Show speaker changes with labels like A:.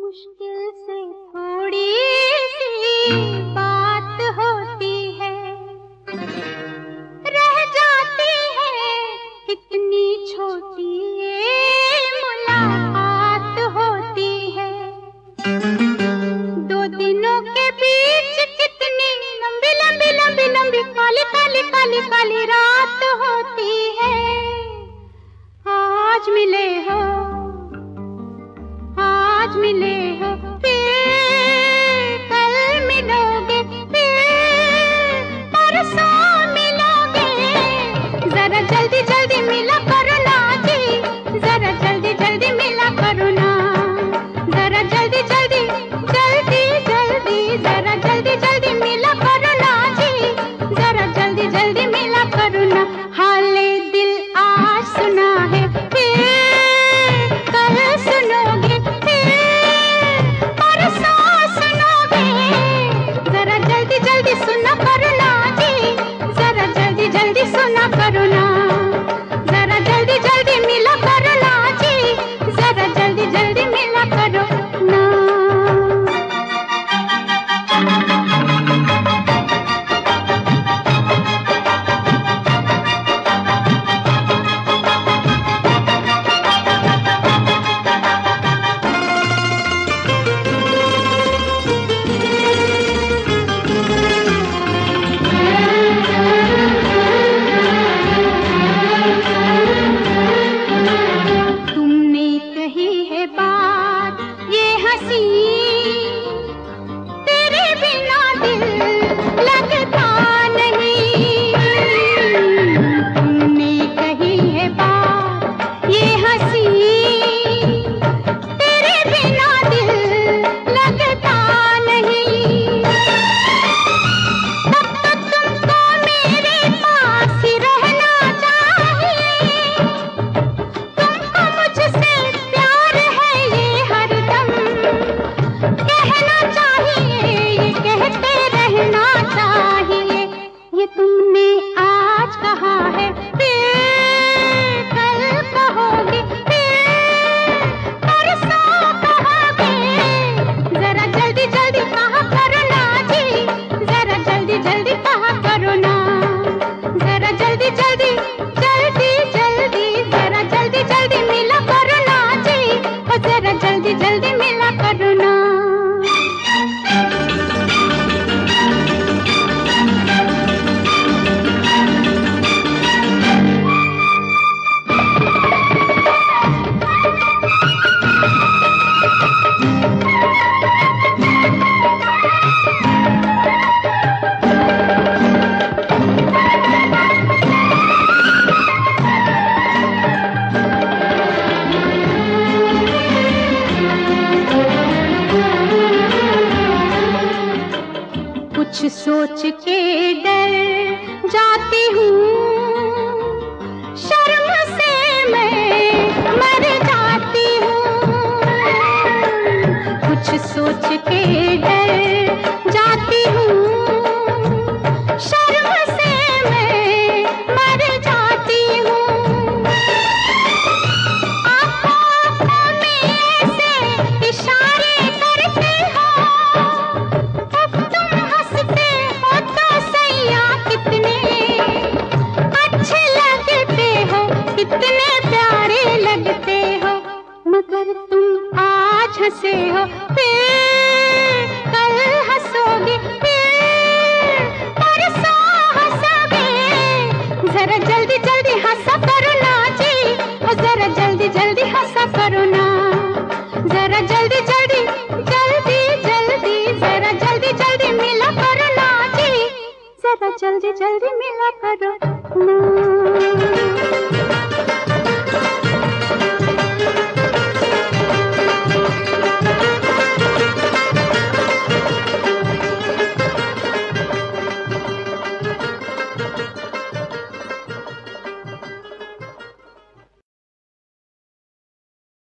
A: मुश्किल से थोड़ी सी बात होती है, रह जाती है कितनी छोटी ये मुलाकात होती है। दो दिनों के बीच कितनी लंबी लंबी लंबी लंबी काली काली काली काली रात होती है। आज मिले हो, आज मिले हो, फिर कल मिलोगे, फिर परसों मिलोगे। जरा जल्दी जल्दी मिला करो ना जी, जरा जल्दी जल्दी मिला करो ना, जरा जल्दी जल्दी जल्दी जल्दी, जरा जल्दी जल्दी मिला करो ना जी, जरा जल्दी जल्दी मिला करो ना। हाले दिल आज सुना है, फिर कल सुनोगे, जल्दी सुना करो ना जी, जरा जल्दी जल्दी सुना करो ना, जरा जल्दी जल्दी मिला करो ना जी, जरा जल्दी जल्दी मिला करो ना। कुछ सोच के डर जाती हूँ, शर्म से मैं मर जाती हूँ। कुछ सोच के डर जाती हूँ, शर्म से मैं मर जाती हूँ। आँखों में ऐसे इशारे करते हो, कितने प्यारे लगते हो, मगर तुम आज हंसे हो, फिर कल हंसोगे, फिर परसों हंसोगे। जरा जल्दी जल्दी हंसा करो ना जी, जरा जल्दी जल्दी हंसा करो ना, जरा जल्दी जल्दी जल्दी जल्दी, जरा जल्दी जल्दी मिला करो ना जी, जरा जल्दी जल्दी मिला करो ना।